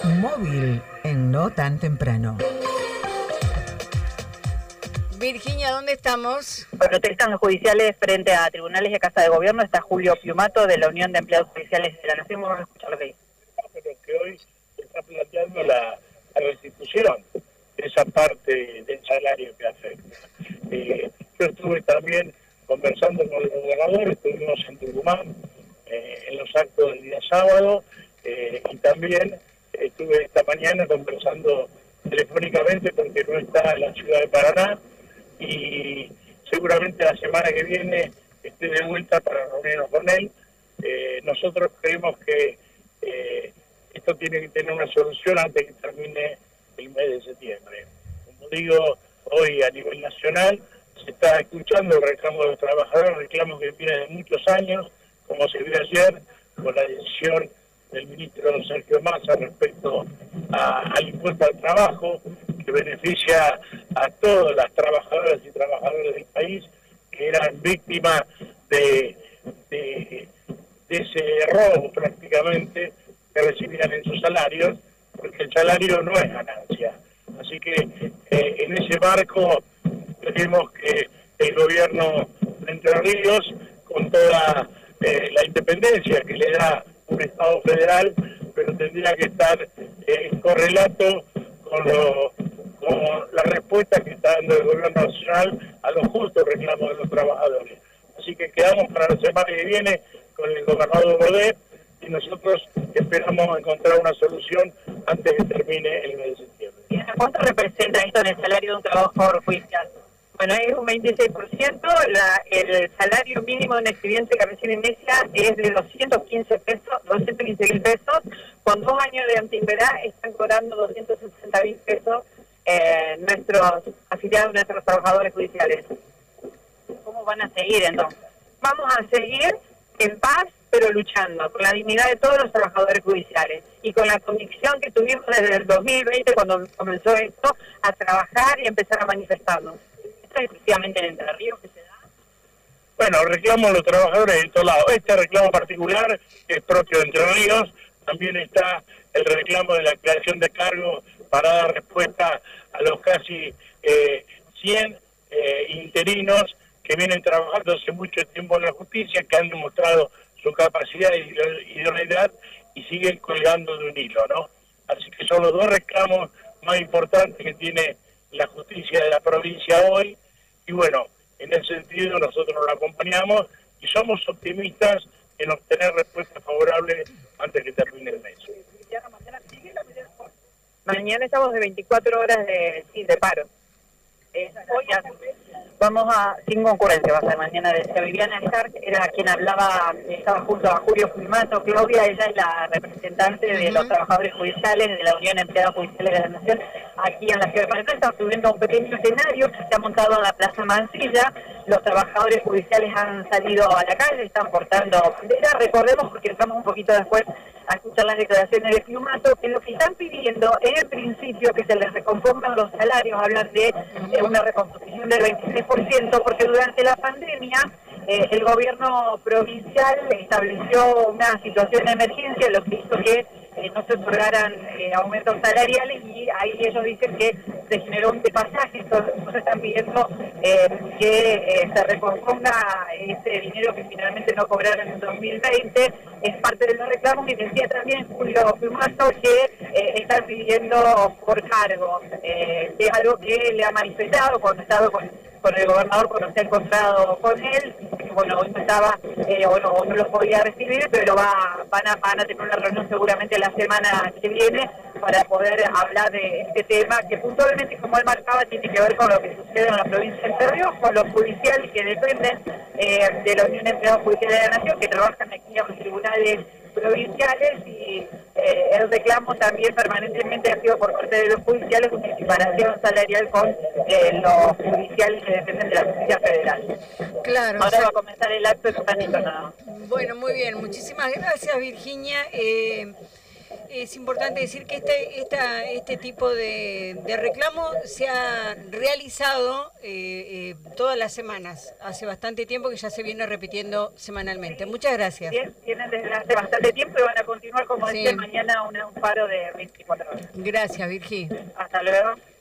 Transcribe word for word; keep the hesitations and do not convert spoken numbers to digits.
Móvil en No Tan Temprano. Virginia, ¿dónde estamos? Protestan los judiciales frente a tribunales de Casa de Gobierno. Está Julio Piumato de la Unión de Empleados Judiciales de la Nación. Vamos a escuchar lo que dice. Pero que hoy está planteando la, la restitución de esa parte del salario que afecta. Eh, yo estuve también conversando con el gobernador, estuvimos en Tucumán eh, en los actos del día sábado eh, y también estuve esta mañana conversando telefónicamente porque no está en la ciudad de Paraná y seguramente la semana que viene esté de vuelta para reunirnos con él. Eh, nosotros creemos que eh, esto tiene que tener una solución antes que termine el mes de septiembre. Como digo, hoy a nivel nacional se está escuchando el reclamo de los trabajadores, el reclamo que viene de muchos años, como se vio ayer con la decisión del ministro Sergio Massa respecto a, al impuesto al trabajo, que beneficia a todas las trabajadoras y trabajadores del país que eran víctimas de, de, de ese robo prácticamente que recibían en sus salarios, porque el salario no es ganancia. Así que eh, en ese marco tenemos que el gobierno de Entre Ríos, con toda eh, la independencia que le da un Estado federal, pero tendría que estar eh, en correlato con, lo, con la respuesta que está dando el gobierno nacional a los justos reclamos de los trabajadores. Así que quedamos para la semana que viene con el gobernador Bordet y nosotros esperamos encontrar una solución antes que termine el mes de septiembre. ¿Cuánto representa esto en el salario de un trabajador judicial? Bueno, es un veintiséis por ciento, la, el salario mínimo de un expediente que recibe Nesia es de doscientos quince pesos, doscientos quince mil pesos, con dos años de antigüedad están cobrando doscientos sesenta mil pesos eh, nuestros afiliados, nuestros trabajadores judiciales. ¿Cómo van a seguir entonces? Vamos a seguir en paz, pero luchando, con la dignidad de todos los trabajadores judiciales y con la convicción que tuvimos desde el dos mil veinte cuando comenzó esto, a trabajar y empezar a manifestarnos. Efectivamente en Entre Ríos que se da. Bueno, reclamo a los trabajadores de todos lados. Este reclamo particular es propio de Entre Ríos. También está el reclamo de la creación de cargos para dar respuesta a los casi eh, cien eh, interinos que vienen trabajando hace mucho tiempo en la justicia, que han demostrado su capacidad y idoneidad y siguen colgando de un hilo, ¿no? Así que son los dos reclamos más importantes que tiene la justicia de la provincia hoy. Y bueno, en ese sentido nosotros lo acompañamos y somos optimistas en obtener respuestas favorables antes que termine el mes. Mañana estamos de veinticuatro horas de, sí, de paro. Eh, hoy ya, vamos a, sin concurrencia, va a ser mañana. De Viviana Stark era quien hablaba, estaba junto a Julio Piumato. Claudia, ella es la representante de los trabajadores judiciales de la Unión de Empleados Judiciales de la Nación aquí en la ciudad de Paraná. Estamos subiendo un pequeño escenario que se ha montado en la Plaza Mansilla. Los trabajadores judiciales han salido a la calle, están portando bandera. Recordemos, porque estamos un poquito después a escuchar las declaraciones de Piumato, que lo que están pidiendo en el principio que se les recompongan los salarios, hablan de eh, una recomposición del veintiséis por ciento, porque durante la pandemia eh, el gobierno provincial estableció una situación de emergencia, lo que hizo que eh, no se otorgaran eh, aumentos salariales y ahí ellos dicen que se generó un despasaje, entonces están pidiendo eh, que eh, se recomponga ese dinero que finalmente no cobraron en dos mil veinte, es parte de los reclamos. Y decía también Julio Piumato que eh, están pidiendo por cargo, eh, que es algo que le ha manifestado cuando estaba con, con el gobernador, cuando se ha encontrado con él. Bueno, hoy no estaba, eh, o, no, o no los podía recibir, pero va, van, a, van a tener una reunión seguramente la semana que viene para poder hablar de este tema, que puntualmente, como él marcaba, tiene que ver con lo que sucede en la provincia de Entre Ríos, con los judiciales que dependen eh, de la Unión de Empleados Judiciales de la Nación, que trabajan aquí en los tribunales provinciales, y eh, el reclamo también permanentemente ha sido por parte de los judiciales una equiparación salarial con eh, los judiciales que dependen de la justicia federal. Claro. Ahora va a comenzar el acto de su nada. Bueno, muy bien. Muchísimas gracias, Virginia. Eh, es importante decir que este, esta, este tipo de, de reclamo se ha realizado eh, eh, todas las semanas. Hace bastante tiempo que ya se viene repitiendo semanalmente. Muchas gracias. Bien, tienen desde hace bastante tiempo y van a continuar, como Sí. decía, mañana una- un paro de veinticuatro horas. Gracias, Virgi. Hasta luego.